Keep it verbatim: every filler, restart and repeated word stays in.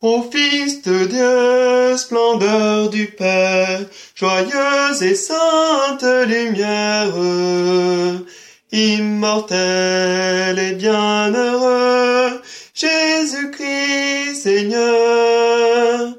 Ô Fils de Dieu, splendeur du Père, joyeuse et sainte lumière, immortel et bienheureux, Jésus-Christ Seigneur.